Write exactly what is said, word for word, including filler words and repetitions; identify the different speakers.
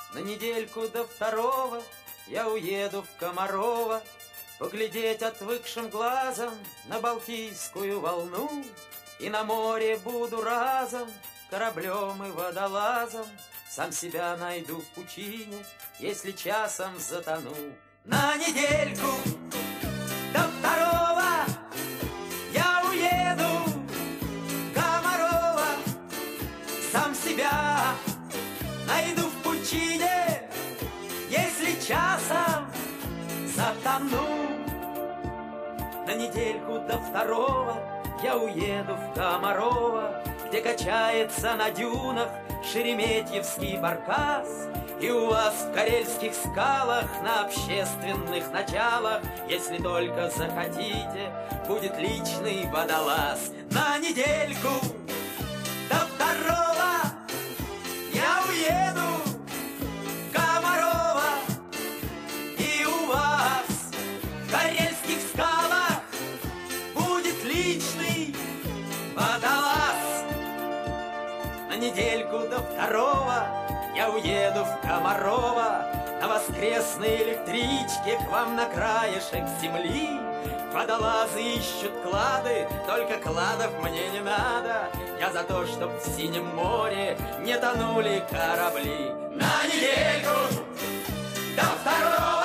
Speaker 1: На недельку до второго я уеду в Комарово, поглядеть отвыкшим глазом на Балтийскую волну. И на море буду разом кораблем и водолазом, сам себя найду в пучине, если часом затону. На недельку до второго я уеду в Комарово, сам себя найду в пучине, если часом затону. На недельку до второго я уеду в Комарово, где качается на дюнах шереметьевский баркас. И у вас в карельских скалах на общественных началах, если только захотите, будет личный водолаз. На недельку до второго я уеду в Комарово, и у вас в карельских скалах будет личный водолаз. На недельку до второго я уеду в Комарово, на воскресной электричке к вам на краешек земли. Водолазы ищут клады, только кладов мне не надо. Я за то, чтоб в синем море не тонули корабли. На недельку до второго